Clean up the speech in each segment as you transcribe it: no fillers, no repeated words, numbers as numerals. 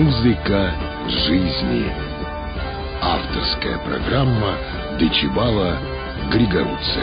Музыка жизни. Авторская программа Дечибала Григоруца.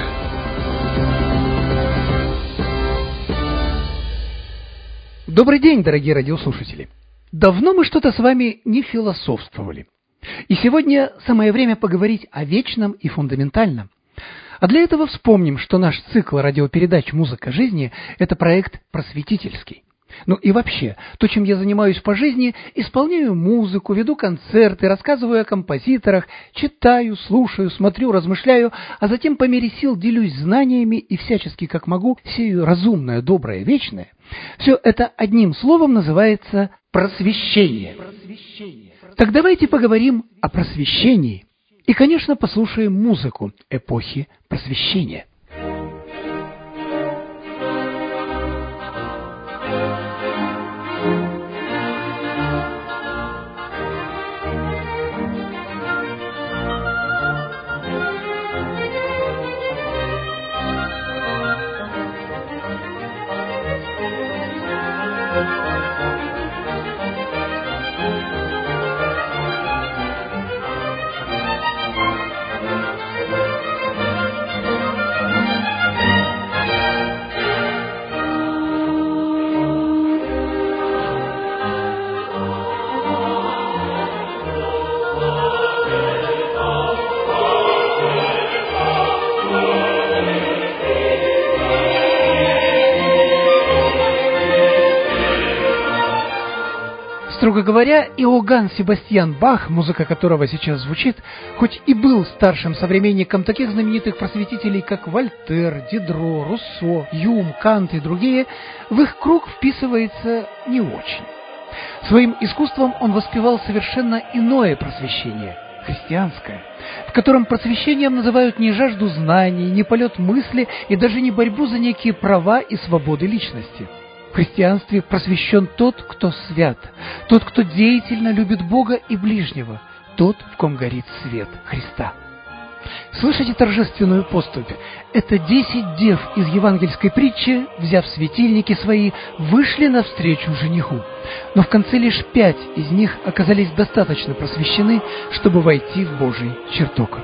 Добрый день, дорогие радиослушатели! Давно мы что-то с вами не философствовали. И сегодня самое время поговорить о вечном и фундаментальном. А для этого вспомним, что наш цикл радиопередач «Музыка жизни» – это проект просветительский. Ну и вообще, то, чем я занимаюсь по жизни, исполняю музыку, веду концерты, рассказываю о композиторах, читаю, слушаю, смотрю, размышляю, а затем по мере сил делюсь знаниями и всячески, как могу, сею разумное, доброе, вечное. Все это одним словом называется просвещение. Так давайте поговорим о просвещении и, конечно, послушаем музыку эпохи просвещения. Строго говоря, Иоганн Себастьян Бах, музыка которого сейчас звучит, хоть и был старшим современником таких знаменитых просветителей, как Вольтер, Дидро, Руссо, Юм, Кант и другие, в их круг вписывается не очень. Своим искусством он воспевал совершенно иное просвещение – христианское, в котором просвещением называют не жажду знаний, не полет мысли и даже не борьбу за некие права и свободы личности. В христианстве просвещен тот, кто свят, тот, кто деятельно любит Бога и ближнего, тот, в ком горит свет Христа. Слышите торжественную поступь? Это 10 дев из евангельской притчи, взяв светильники свои, вышли навстречу жениху. Но в конце лишь 5 из них оказались достаточно просвещены, чтобы войти в Божий чертог.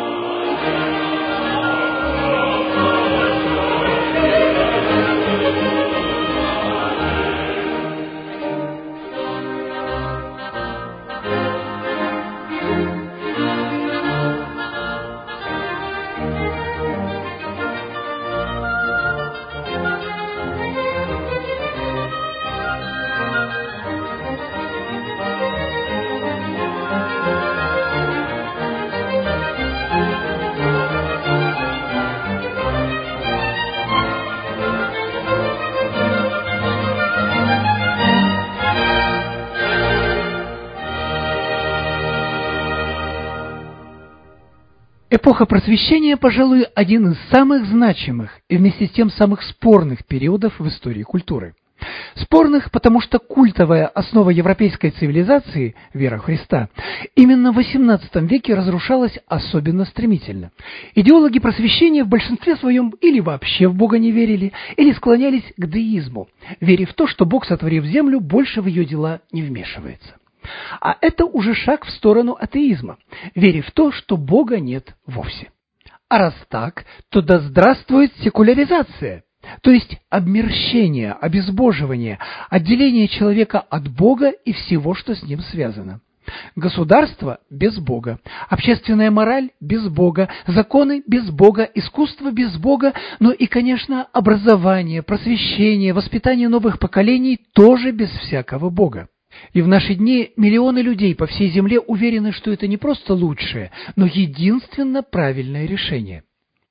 Эпоха Просвещения, пожалуй, один из самых значимых и вместе с тем самых спорных периодов в истории культуры. Спорных, потому что культовая основа европейской цивилизации, вера в Христа, именно в XVIII веке разрушалась особенно стремительно. Идеологи Просвещения в большинстве своем или вообще в Бога не верили, или склонялись к деизму, веря в то, что Бог, сотворив землю, больше в ее дела не вмешивается. А это уже шаг в сторону атеизма, веря в то, что Бога нет вовсе. А раз так, то да здравствует секуляризация, то есть обмерщение, обезбоживание, отделение человека от Бога и всего, что с ним связано. Государство без Бога, общественная мораль без Бога, законы без Бога, искусство без Бога, но и, конечно, образование, просвещение, воспитание новых поколений тоже без всякого Бога. И в наши дни миллионы людей по всей земле уверены, что это не просто лучшее, но единственно правильное решение.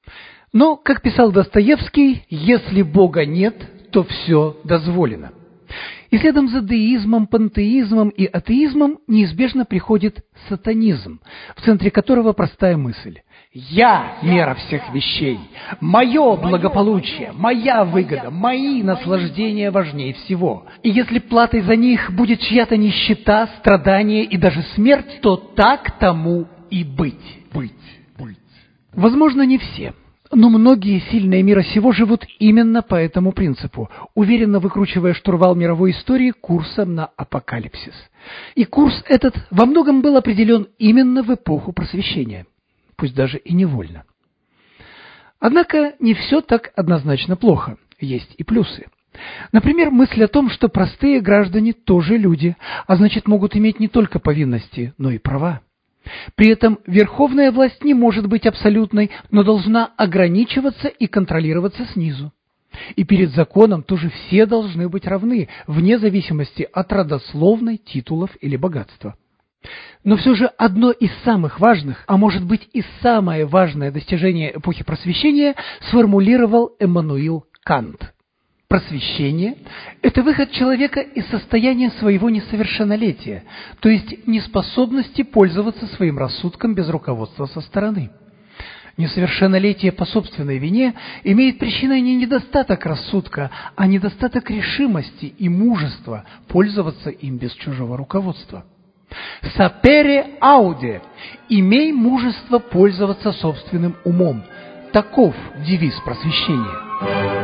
Но, как писал Достоевский, если Бога нет, то все дозволено. И следом за деизмом, пантеизмом и атеизмом неизбежно приходит сатанизм, в центре которого простая мысль. «Я – мера всех вещей, мое благополучие, моя выгода, мои наслаждения важнее всего. И если платой за них будет чья-то нищета, страдание и даже смерть, то так тому и быть». Возможно, не все. Но многие сильные мира сего живут именно по этому принципу, уверенно выкручивая штурвал мировой истории курсом на апокалипсис. И курс этот во многом был определен именно в эпоху Просвещения, пусть даже и невольно. Однако не все так однозначно плохо, есть и плюсы. Например, мысль о том, что простые граждане тоже люди, а значит могут иметь не только повинности, но и права. При этом верховная власть не может быть абсолютной, но должна ограничиваться и контролироваться снизу. И перед законом тоже все должны быть равны, вне зависимости от родословной, титулов или богатства. Но все же одно из самых важных, а может быть и самое важное достижение эпохи Просвещения сформулировал Эммануил Кант. Просвещение – это выход человека из состояния своего несовершеннолетия, то есть неспособности пользоваться своим рассудком без руководства со стороны. Несовершеннолетие по собственной вине имеет причиной не недостаток рассудка, а недостаток решимости и мужества пользоваться им без чужого руководства. «Сапере ауде» – «имей мужество пользоваться собственным умом». Таков девиз Просвещения.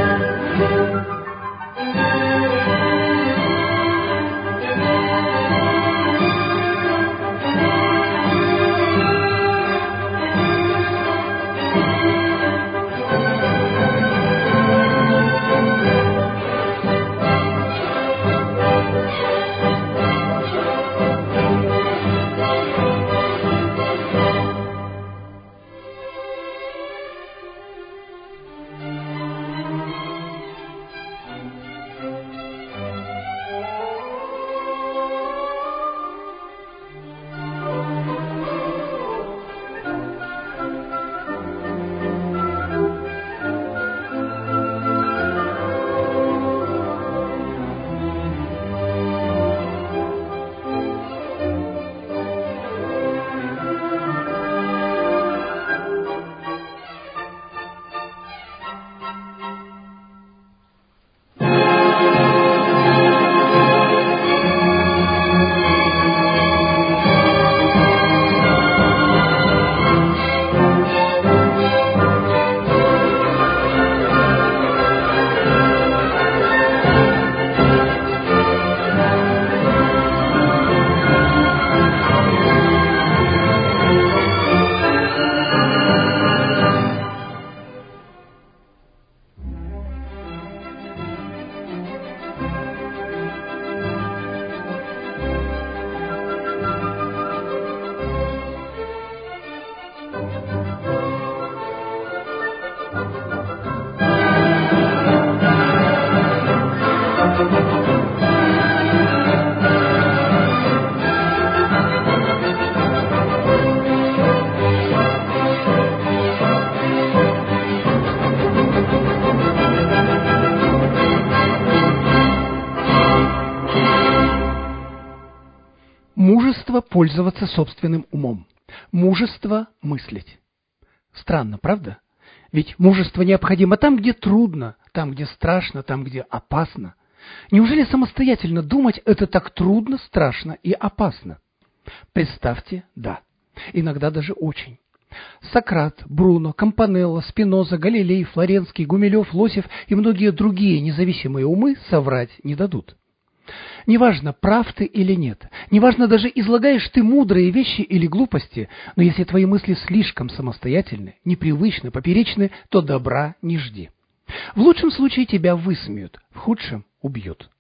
Мужество пользоваться собственным умом. Мужество мыслить. Странно, правда? Ведь мужество необходимо там, где трудно, там, где страшно, там, где опасно. Неужели самостоятельно думать это так трудно, страшно и опасно? Представьте, да. Иногда даже очень. Сократ, Бруно, Кампанелло, Спиноза, Галилей, Флоренский, Гумилев, Лосев и многие другие независимые умы соврать не дадут. Неважно, прав ты или нет, неважно даже излагаешь ты мудрые вещи или глупости, но если твои мысли слишком самостоятельны, непривычны, поперечны, то добра не жди. В лучшем случае тебя высмеют, в худшем убьют.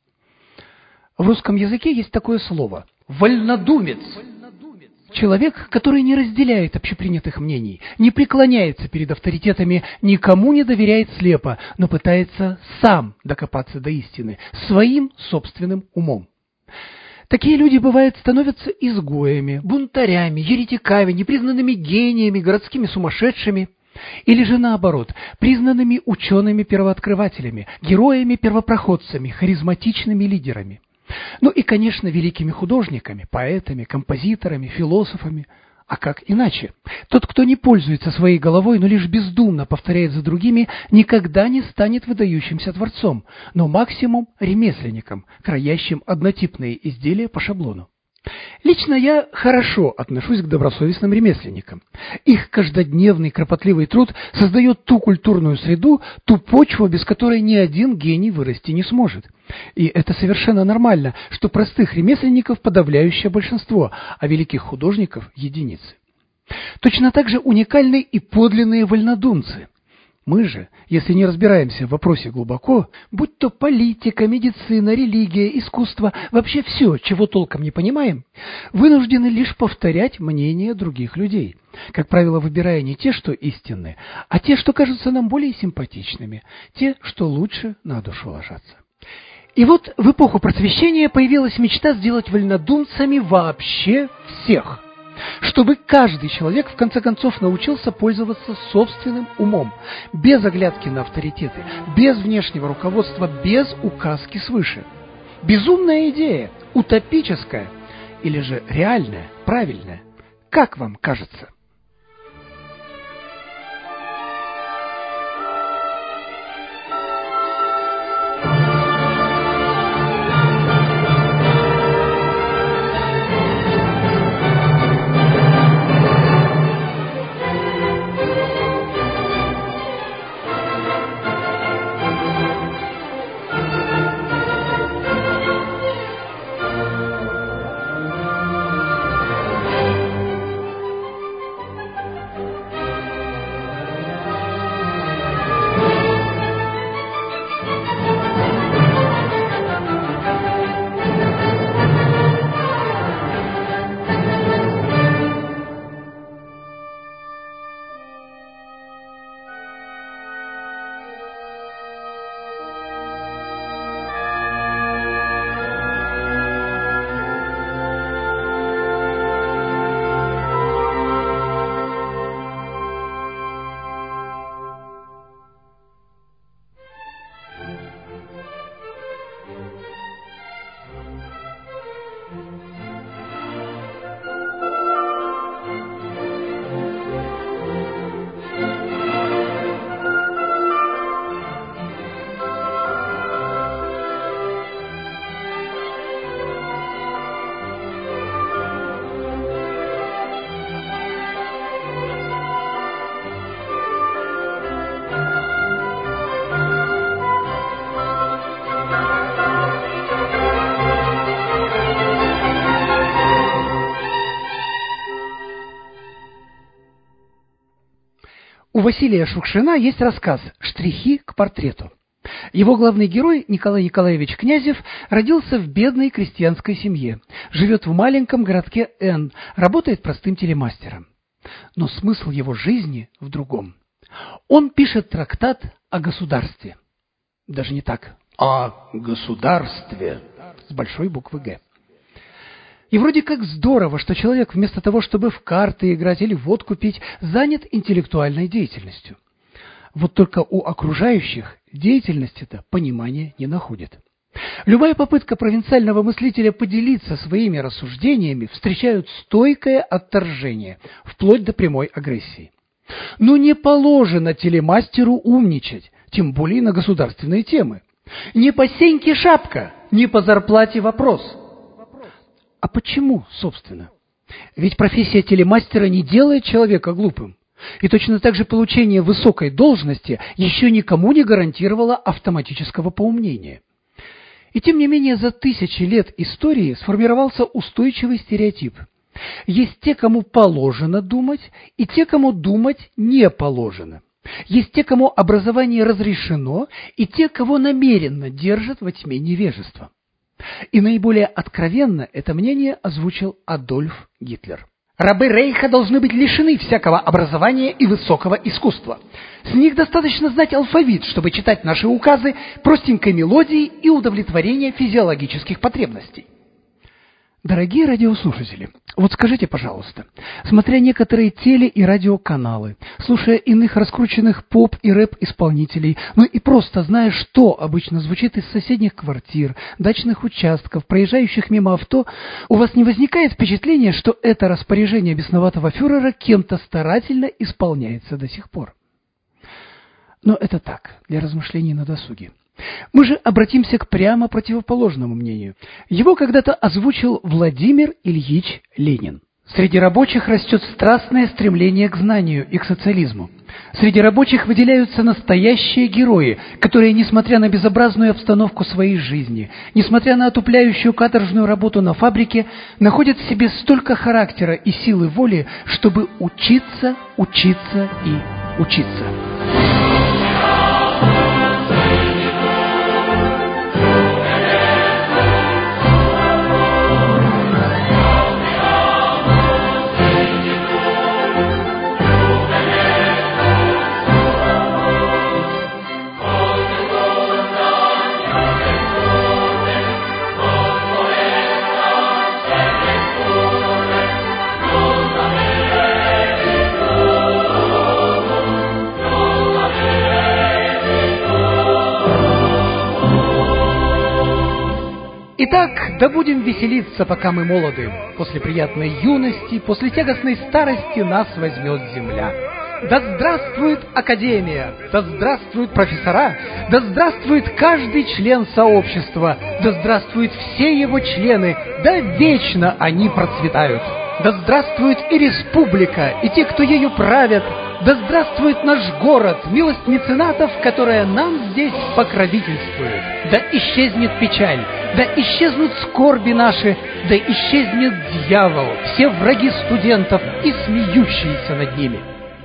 В русском языке есть такое слово «вольнодумец». Человек, который не разделяет общепринятых мнений, не преклоняется перед авторитетами, никому не доверяет слепо, но пытается сам докопаться до истины, своим собственным умом. Такие люди, бывает, становятся изгоями, бунтарями, еретиками, непризнанными гениями, городскими сумасшедшими. Или же наоборот, признанными учеными-первооткрывателями, героями-первопроходцами, харизматичными лидерами. Ну и, конечно, великими художниками, поэтами, композиторами, философами. А как иначе? Тот, кто не пользуется своей головой, но лишь бездумно повторяет за другими, никогда не станет выдающимся творцом, но максимум ремесленником, краящим однотипные изделия по шаблону. Лично я хорошо отношусь к добросовестным ремесленникам. Их каждодневный кропотливый труд создает ту культурную среду, ту почву, без которой ни один гений вырасти не сможет. И это совершенно нормально, что простых ремесленников подавляющее большинство, а великих художников – единицы. Точно так же уникальны и подлинные вольнодумцы. Мы же, если не разбираемся в вопросе глубоко, будь то политика, медицина, религия, искусство, вообще все, чего толком не понимаем, вынуждены лишь повторять мнение других людей, как правило, выбирая не те, что истинны, а те, что кажутся нам более симпатичными, те, что лучше на душу ложатся. И вот в эпоху Просвещения появилась мечта сделать вольнодумцами вообще всех, чтобы каждый человек в конце концов научился пользоваться собственным умом, без оглядки на авторитеты, без внешнего руководства, без указки свыше. Безумная идея, утопическая или же реальная, правильная? Как вам кажется? У Василия Шукшина есть рассказ «Штрихи к портрету». Его главный герой, Николай Николаевич Князев, родился в бедной крестьянской семье, живет в маленьком городке Н, работает простым телемастером. Но смысл его жизни в другом. Он пишет трактат о государстве. Даже не так, о государстве с большой буквы «Г». И вроде как здорово, что человек вместо того, чтобы в карты играть или водку пить, занят интеллектуальной деятельностью. Вот только у окружающих деятельности-то понимания не находят. Любая попытка провинциального мыслителя поделиться своими рассуждениями встречают стойкое отторжение, вплоть до прямой агрессии. Но не положено телемастеру умничать, тем более на государственные темы. Не по сеньке шапка, не по зарплате вопрос. А почему, собственно? Ведь профессия телемастера не делает человека глупым. И точно так же получение высокой должности еще никому не гарантировало автоматического поумнения. И тем не менее за тысячи лет истории сформировался устойчивый стереотип. Есть те, кому положено думать, и те, кому думать не положено. Есть те, кому образование разрешено, и те, кого намеренно держат во тьме невежества. И наиболее откровенно это мнение озвучил Адольф Гитлер. Рабы Рейха должны быть лишены всякого образования и высокого искусства. С них достаточно знать алфавит, чтобы читать наши указы простенькой мелодией и удовлетворения физиологических потребностей. Дорогие радиослушатели, вот скажите, пожалуйста, смотря некоторые теле- и радиоканалы, слушая иных раскрученных поп- и рэп-исполнителей, ну и просто зная, что обычно звучит из соседних квартир, дачных участков, проезжающих мимо авто, у вас не возникает впечатления, что это распоряжение бесноватого фюрера кем-то старательно исполняется до сих пор? Но это так, для размышлений на досуге. Мы же обратимся к прямо противоположному мнению. Его когда-то озвучил Владимир Ильич Ленин. Среди рабочих растет страстное стремление к знанию и к социализму. Среди рабочих выделяются настоящие герои, которые, несмотря на безобразную обстановку своей жизни, несмотря на отупляющую каторжную работу на фабрике, находят в себе столько характера и силы воли, чтобы учиться, учиться и учиться. Итак, да будем веселиться, пока мы молоды. После приятной юности, после тягостной старости нас возьмет земля. Да здравствует Академия, да здравствуют профессора, да здравствует каждый член сообщества, да здравствуют все его члены, да вечно они процветают. Да здравствует и республика, и те, кто ею правят, да здравствует наш город, милость меценатов, которая нам здесь покровительствует. Да исчезнет печаль, да исчезнут скорби наши, да исчезнет дьявол, все враги студентов и смеющиеся над ними.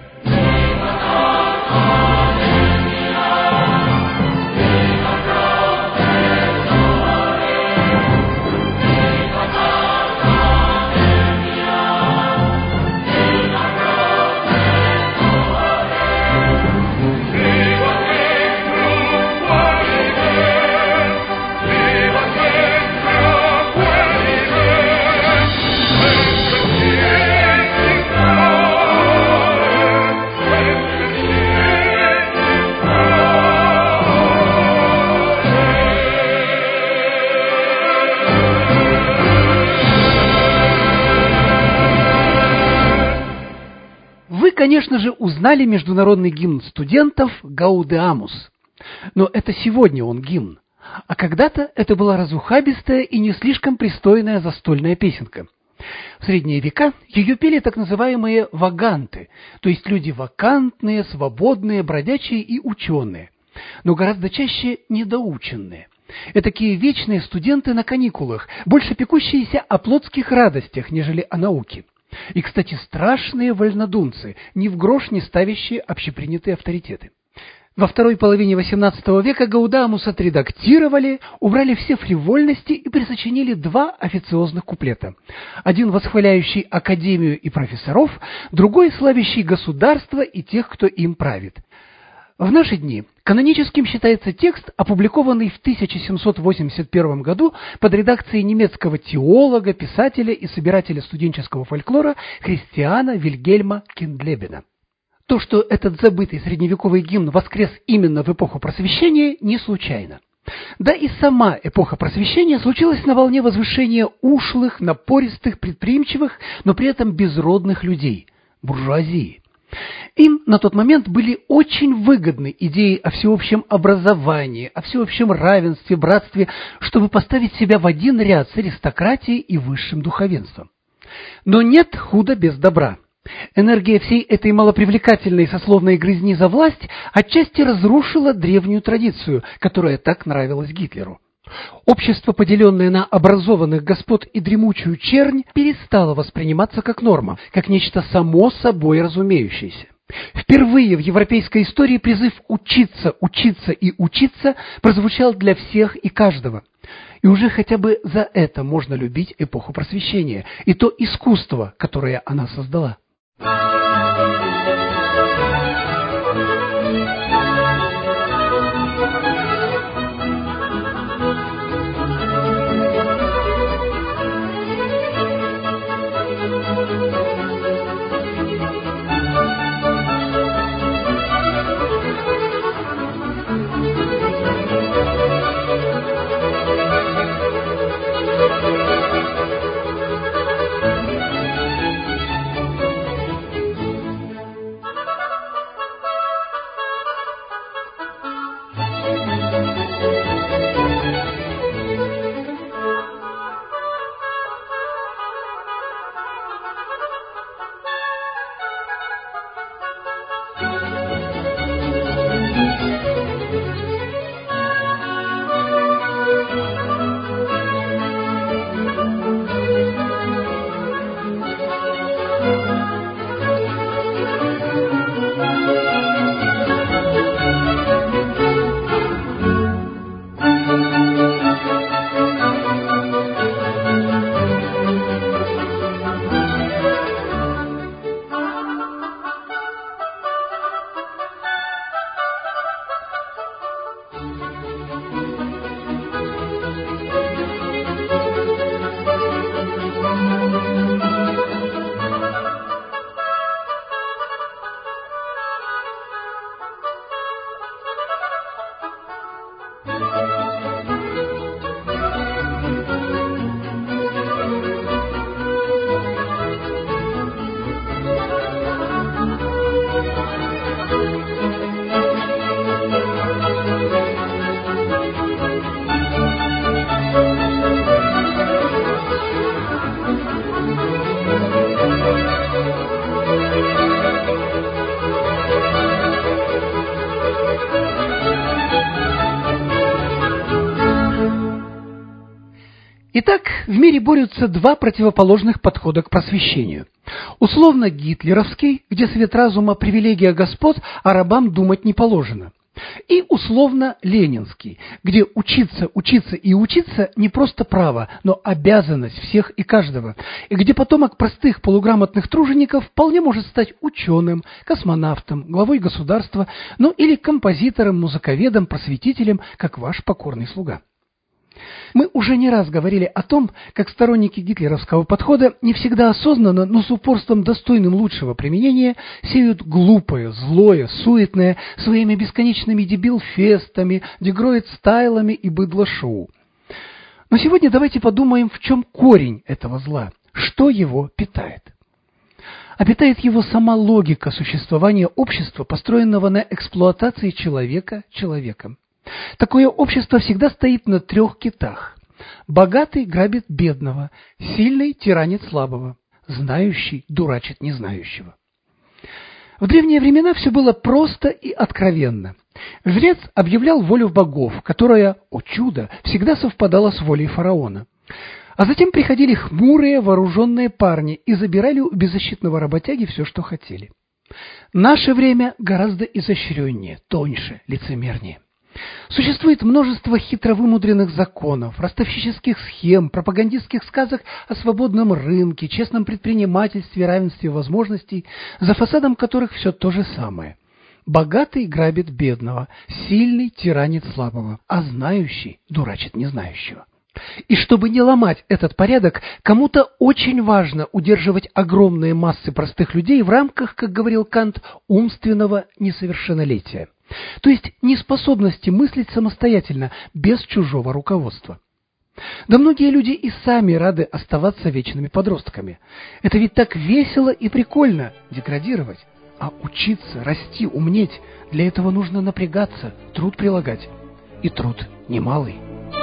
Конечно же, узнали международный гимн студентов «Гаудеамус». Но это сегодня он гимн. А когда-то это была разухабистая и не слишком пристойная застольная песенка. В средние века ее пели так называемые ваганты, то есть люди вакантные, свободные, бродячие и ученые, но гораздо чаще недоученные. Этакие вечные студенты на каникулах, больше пекущиеся о плотских радостях, нежели о науке. И, кстати, страшные вольнодумцы, ни в грош не ставящие общепринятые авторитеты. Во второй половине XVIII века Гаудеамус отредактировали, убрали все фривольности и присочинили два официозных куплета. Один восхваляющий академию и профессоров, другой славящий государство и тех, кто им правит. В наши дни каноническим считается текст, опубликованный в 1781 году под редакцией немецкого теолога, писателя и собирателя студенческого фольклора Христиана Вильгельма Киндлебена. То, что этот забытый средневековый гимн воскрес именно в эпоху Просвещения, не случайно. Да и сама эпоха Просвещения случилась на волне возвышения ушлых, напористых, предприимчивых, но при этом безродных людей – буржуазии. Им на тот момент были очень выгодны идеи о всеобщем образовании, о всеобщем равенстве, братстве, чтобы поставить себя в один ряд с аристократией и высшим духовенством. Но нет худа без добра. Энергия всей этой малопривлекательной сословной грызни за власть отчасти разрушила древнюю традицию, которая так нравилась Гитлеру. Общество, поделенное на образованных господ и дремучую чернь, перестало восприниматься как норма, как нечто само собой разумеющееся. Впервые в европейской истории призыв учиться, учиться и учиться прозвучал для всех и каждого. И уже хотя бы за это можно любить эпоху Просвещения и то искусство, которое она создала. Итак, в мире борются два противоположных подхода к просвещению. Условно гитлеровский, где свет разума – привилегия господ, а рабам думать не положено. И условно ленинский, где учиться и учиться не просто право, но обязанность всех и каждого, и где потомок простых полуграмотных тружеников вполне может стать ученым, космонавтом, главой государства, ну или композитором, музыковедом, просветителем, как ваш покорный слуга. Мы уже не раз говорили о том, как сторонники гитлеровского подхода не всегда осознанно, но с упорством достойным лучшего применения сеют глупое, злое, суетное своими бесконечными дебил-фестами, дегроид-стайлами и быдло-шоу. Но сегодня давайте подумаем, в чем корень этого зла, что его питает. А питает его сама логика существования общества, построенного на эксплуатации человека человеком. Такое общество всегда стоит на трех китах. Богатый грабит бедного, сильный тиранит слабого, знающий дурачит незнающего. В древние времена все было просто и откровенно. Жрец объявлял волю богов, которая, о чудо, всегда совпадала с волей фараона. А затем приходили хмурые вооруженные парни и забирали у беззащитного работяги все, что хотели. Наше время гораздо изощреннее, тоньше, лицемернее. Существует множество хитровымудренных законов, ростовщических схем, пропагандистских сказок о свободном рынке, честном предпринимательстве, равенстве возможностей, за фасадом которых все то же самое. Богатый грабит бедного, сильный тиранит слабого, а знающий дурачит незнающего. И чтобы не ломать этот порядок, кому-то очень важно удерживать огромные массы простых людей в рамках, как говорил Кант, умственного несовершеннолетия. То есть неспособности мыслить самостоятельно, без чужого руководства. Да многие люди и сами рады оставаться вечными подростками. Это ведь так весело и прикольно деградировать. А учиться, расти, умнеть, для этого нужно напрягаться, труд прилагать. И труд немалый.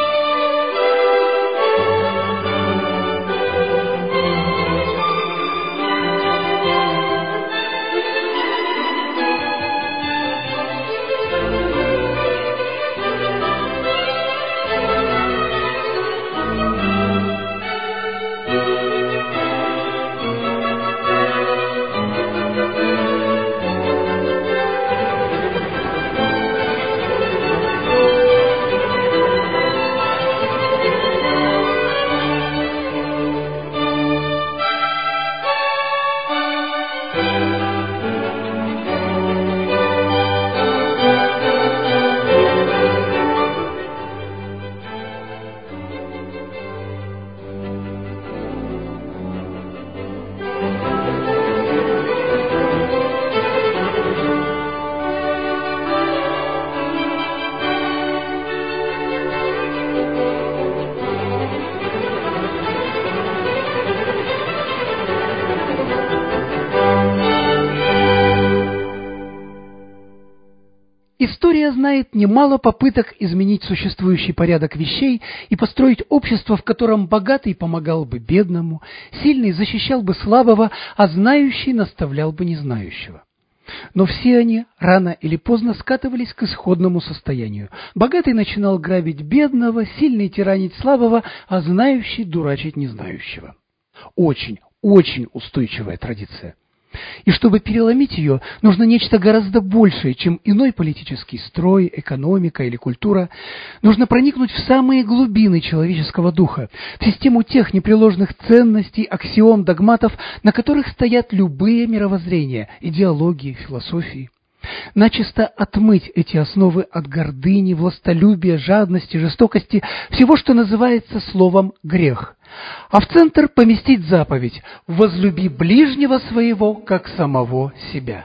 История знает немало попыток изменить существующий порядок вещей и построить общество, в котором богатый помогал бы бедному, сильный защищал бы слабого, а знающий наставлял бы незнающего. Но все они рано или поздно скатывались к исходному состоянию. Богатый начинал грабить бедного, сильный тиранить слабого, а знающий дурачить незнающего. Очень устойчивая традиция. И чтобы переломить ее, нужно нечто гораздо большее, чем иной политический строй, экономика или культура. Нужно проникнуть в самые глубины человеческого духа, в систему тех непреложных ценностей, аксиом, догматов, на которых стоят любые мировоззрения, идеологии, философии. Начисто отмыть эти основы от гордыни, властолюбия, жадности, жестокости, всего, что называется словом «грех». А в центр поместить заповедь «возлюби ближнего своего, как самого себя».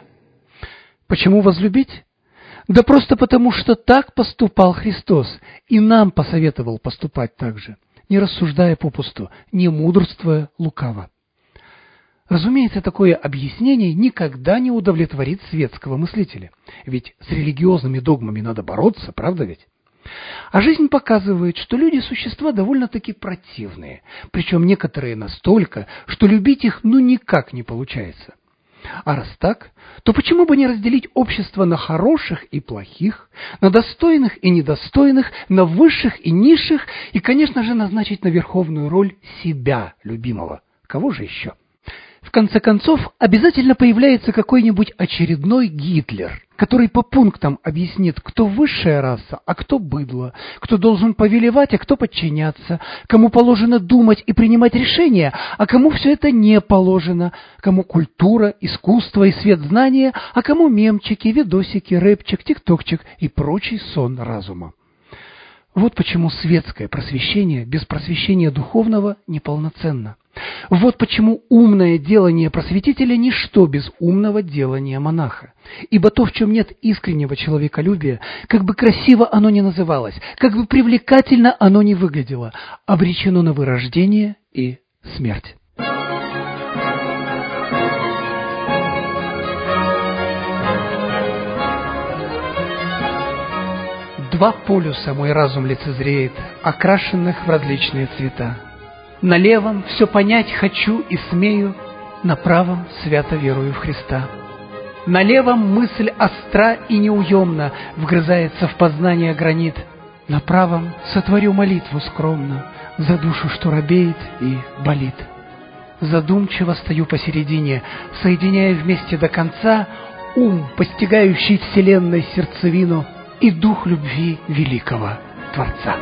Почему возлюбить? Да просто потому, что так поступал Христос, и нам посоветовал поступать так же, не рассуждая попусту, не мудрствуя лукаво. Разумеется, такое объяснение никогда не удовлетворит светского мыслителя, ведь с религиозными догмами надо бороться, правда ведь? А жизнь показывает, что люди – существа довольно-таки противные, причем некоторые настолько, что любить их никак не получается. А раз так, то почему бы не разделить общество на хороших и плохих, на достойных и недостойных, на высших и низших, и, конечно же, назначить на верховную роль себя, любимого? Кого же еще? В конце концов, обязательно появляется какой-нибудь очередной Гитлер, который по пунктам объяснит, кто высшая раса, а кто быдло, кто должен повелевать, а кто подчиняться, кому положено думать и принимать решения, а кому все это не положено, кому культура, искусство и свет знания, а кому мемчики, видосики, рэпчик, тиктокчик и прочий сон разума. Вот почему светское просвещение без просвещения духовного неполноценно. Вот почему умное делание просветителя – ничто без умного делания монаха. Ибо то, в чем нет искреннего человеколюбия, как бы красиво оно ни называлось, как бы привлекательно оно ни выглядело, обречено на вырождение и смерть. Два полюса мой разум лицезреет, окрашенных в различные цвета. На левом все понять хочу и смею, на правом свято верую в Христа. На левом мысль остра и неуемна, вгрызается в познание гранит. На правом сотворю молитву скромно за душу, что робеет и болит. Задумчиво стою посередине, соединяя вместе до конца ум, постигающий вселенной сердцевину, и дух любви великого Творца.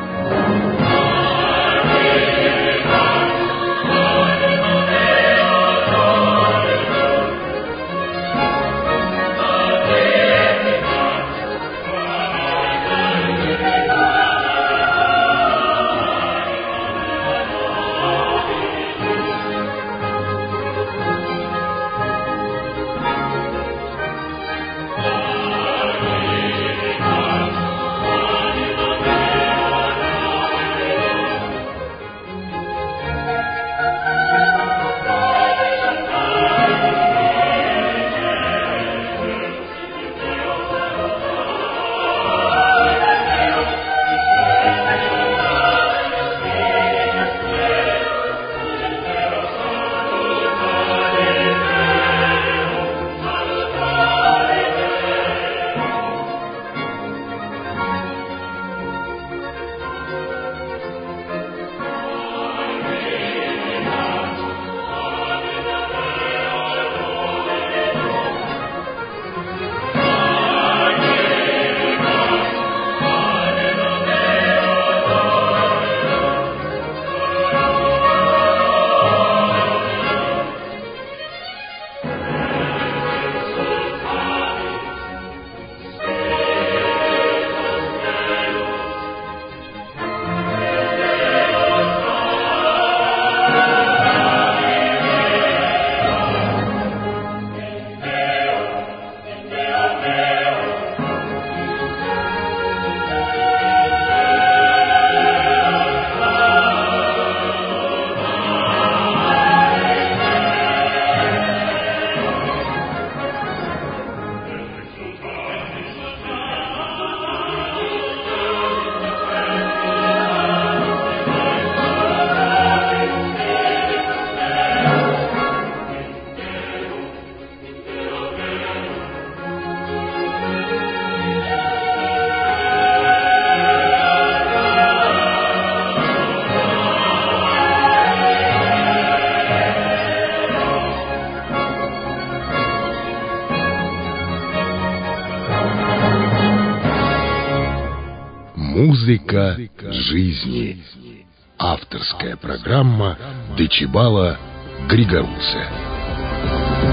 Музыка жизни. Авторская программа Дечибала Григоруца.